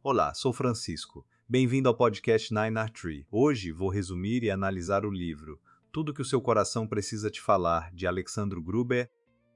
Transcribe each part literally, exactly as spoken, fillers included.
Olá, sou Francisco. Bem-vindo ao podcast Nine R Tree. Hoje vou resumir e analisar o livro Tudo que o seu coração precisa te falar, de Alexandre Gruber.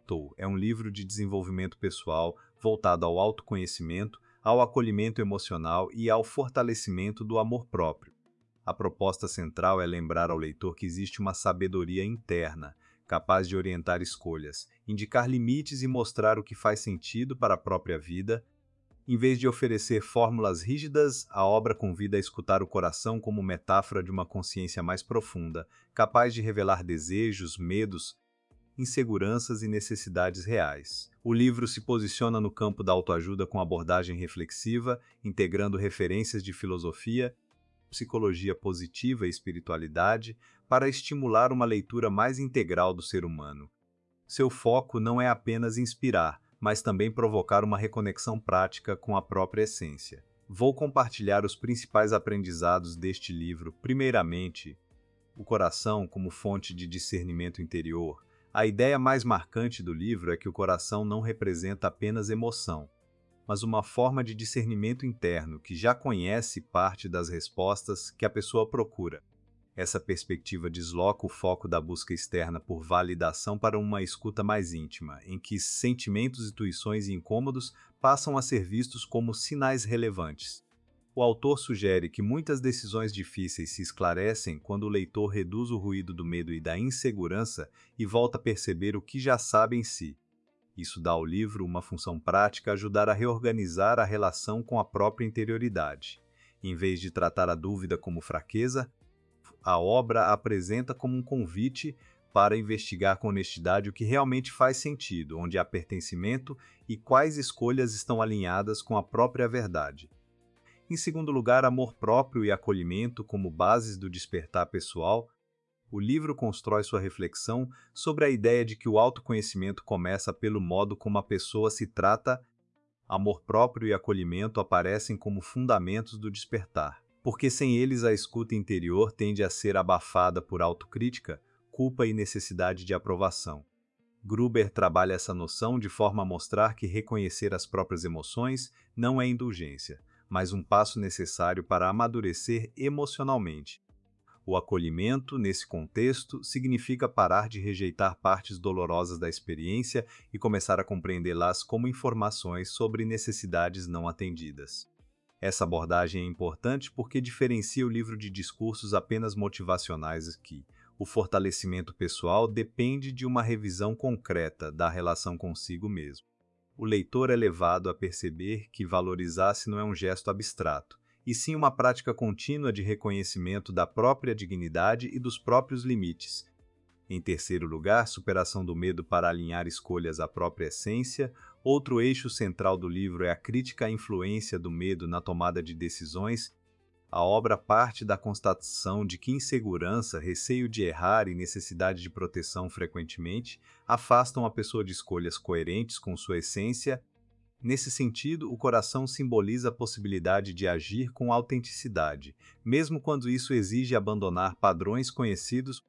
É um livro de desenvolvimento pessoal voltado ao autoconhecimento, ao acolhimento emocional e ao fortalecimento do amor próprio. A proposta central é lembrar ao leitor que existe uma sabedoria interna, capaz de orientar escolhas, indicar limites e mostrar o que faz sentido para a própria vida. Em vez de oferecer fórmulas rígidas, a obra convida a escutar o coração como metáfora de uma consciência mais profunda, capaz de revelar desejos, medos, inseguranças e necessidades reais. O livro se posiciona no campo da autoajuda com abordagem reflexiva, integrando referências de filosofia, psicologia positiva e espiritualidade para estimular uma leitura mais integral do ser humano. Seu foco não é apenas inspirar, mas também provocar uma reconexão prática com a própria essência. Vou compartilhar os principais aprendizados deste livro. Primeiramente, o coração como fonte de discernimento interior. A ideia mais marcante do livro é que o coração não representa apenas emoção, mas uma forma de discernimento interno que já conhece parte das respostas que a pessoa procura. Essa perspectiva desloca o foco da busca externa por validação para uma escuta mais íntima, em que sentimentos, intuições e incômodos passam a ser vistos como sinais relevantes. O autor sugere que muitas decisões difíceis se esclarecem quando o leitor reduz o ruído do medo e da insegurança e volta a perceber o que já sabe em si. Isso dá ao livro uma função prática, ajudar a reorganizar a relação com a própria interioridade. Em vez de tratar a dúvida como fraqueza, a obra a apresenta como um convite para investigar com honestidade o que realmente faz sentido, onde há pertencimento e quais escolhas estão alinhadas com a própria verdade. Em segundo lugar, amor próprio e acolhimento como bases do despertar pessoal. O livro constrói sua reflexão sobre a ideia de que o autoconhecimento começa pelo modo como a pessoa se trata. Amor próprio e acolhimento aparecem como fundamentos do despertar, porque sem eles a escuta interior tende a ser abafada por autocrítica, culpa e necessidade de aprovação. Gruber trabalha essa noção de forma a mostrar que reconhecer as próprias emoções não é indulgência, mas um passo necessário para amadurecer emocionalmente. O acolhimento, nesse contexto, significa parar de rejeitar partes dolorosas da experiência e começar a compreendê-las como informações sobre necessidades não atendidas. Essa abordagem é importante porque diferencia o livro de discursos apenas motivacionais que o fortalecimento pessoal depende de uma revisão concreta da relação consigo mesmo. O leitor é levado a perceber que valorizar-se não é um gesto abstrato, e sim uma prática contínua de reconhecimento da própria dignidade e dos próprios limites. Em terceiro lugar, superação do medo para alinhar escolhas à própria essência. Outro eixo central do livro é a crítica à influência do medo na tomada de decisões. A obra parte da constatação de que insegurança, receio de errar e necessidade de proteção frequentemente afastam a pessoa de escolhas coerentes com sua essência. Nesse sentido, o coração simboliza a possibilidade de agir com autenticidade, mesmo quando isso exige abandonar padrões conhecidos.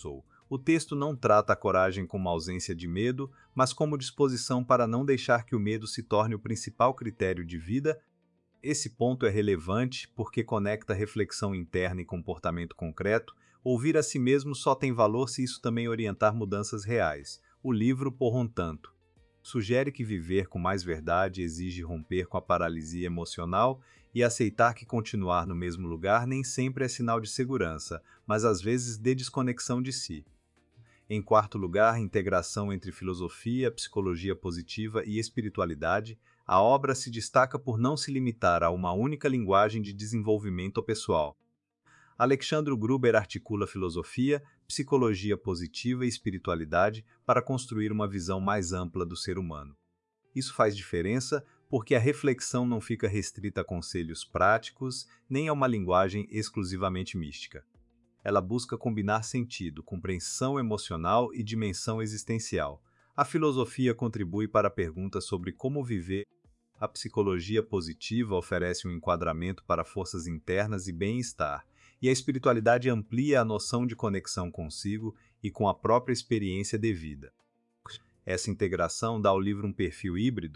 O texto não trata a coragem como ausência de medo, mas como disposição para não deixar que o medo se torne o principal critério de vida. Esse ponto é relevante porque conecta reflexão interna e comportamento concreto. Ouvir a si mesmo só tem valor se isso também orientar mudanças reais. O livro, portanto, sugere que viver com mais verdade exige romper com a paralisia emocional e aceitar que continuar no mesmo lugar nem sempre é sinal de segurança, mas às vezes de desconexão de si. Em quarto lugar, integração entre filosofia, psicologia positiva e espiritualidade. A obra se destaca por não se limitar a uma única linguagem de desenvolvimento pessoal. Alexandre Gruber articula filosofia, psicologia positiva e espiritualidade para construir uma visão mais ampla do ser humano. Isso faz diferença porque a reflexão não fica restrita a conselhos práticos nem a uma linguagem exclusivamente mística. Ela busca combinar sentido, compreensão emocional e dimensão existencial. A filosofia contribui para perguntas sobre como viver. A psicologia positiva oferece um enquadramento para forças internas e bem-estar, e a espiritualidade amplia a noção de conexão consigo e com a própria experiência de vida. Essa integração dá ao livro um perfil híbrido,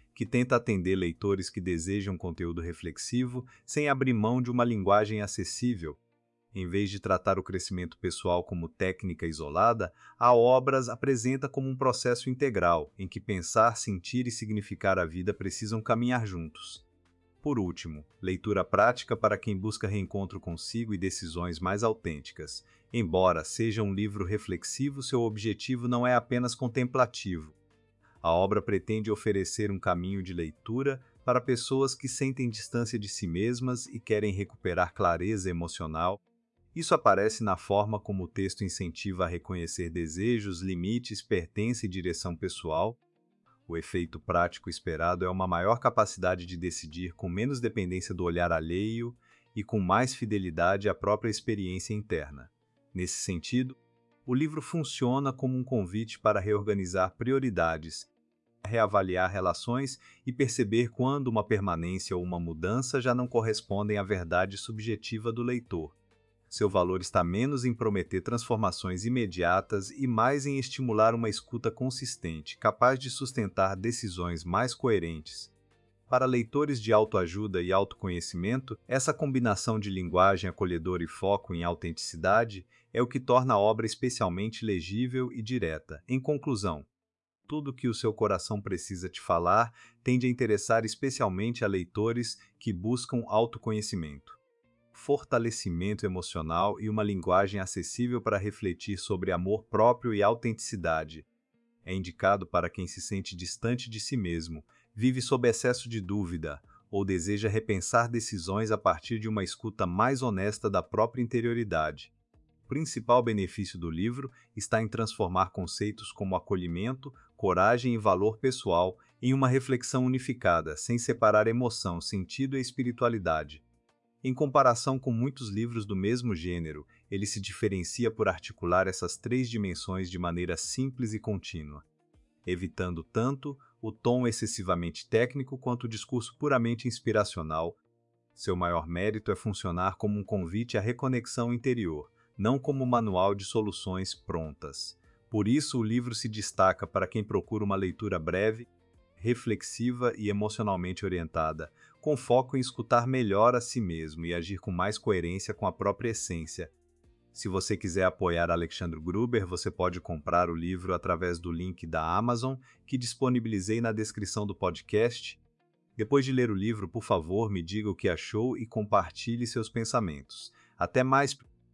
que tenta atender leitores que desejam conteúdo reflexivo sem abrir mão de uma linguagem acessível. Em vez de tratar o crescimento pessoal como técnica isolada, a obra apresenta como um processo integral, em que pensar, sentir e significar a vida precisam caminhar juntos. Por último, leitura prática para quem busca reencontro consigo e decisões mais autênticas. Embora seja um livro reflexivo, seu objetivo não é apenas contemplativo. A obra pretende oferecer um caminho de leitura para pessoas que sentem distância de si mesmas e querem recuperar clareza emocional. Isso aparece na forma como o texto incentiva a reconhecer desejos, limites, pertença e direção pessoal. O efeito prático esperado é uma maior capacidade de decidir com menos dependência do olhar alheio e com mais fidelidade à própria experiência interna. Nesse sentido, o livro funciona como um convite para reorganizar prioridades, reavaliar relações e perceber quando uma permanência ou uma mudança já não correspondem à verdade subjetiva do leitor. Seu valor está menos em prometer transformações imediatas e mais em estimular uma escuta consistente, capaz de sustentar decisões mais coerentes. Para leitores de autoajuda e autoconhecimento, essa combinação de linguagem acolhedora e foco em autenticidade é o que torna a obra especialmente legível e direta. Em conclusão, tudo que o seu coração precisa te falar tende a interessar especialmente a leitores que buscam autoconhecimento, fortalecimento emocional e uma linguagem acessível para refletir sobre amor próprio e autenticidade. É indicado para quem se sente distante de si mesmo, vive sob excesso de dúvida ou deseja repensar decisões a partir de uma escuta mais honesta da própria interioridade. O principal benefício do livro está em transformar conceitos como acolhimento, coragem e valor pessoal em uma reflexão unificada, sem separar emoção, sentido e espiritualidade. Em comparação com muitos livros do mesmo gênero, ele se diferencia por articular essas três dimensões de maneira simples e contínua, evitando tanto o tom excessivamente técnico quanto o discurso puramente inspiracional. Seu maior mérito é funcionar como um convite à reconexão interior, não como um manual de soluções prontas. Por isso, o livro se destaca para quem procura uma leitura breve, reflexiva e emocionalmente orientada, com foco em escutar melhor a si mesmo e agir com mais coerência com a própria essência. Se você quiser apoiar Alexandre Gruber, você pode comprar o livro através do link da Amazon, que disponibilizei na descrição do podcast. Depois de ler o livro, por favor, me diga o que achou e compartilhe seus pensamentos. Até mais!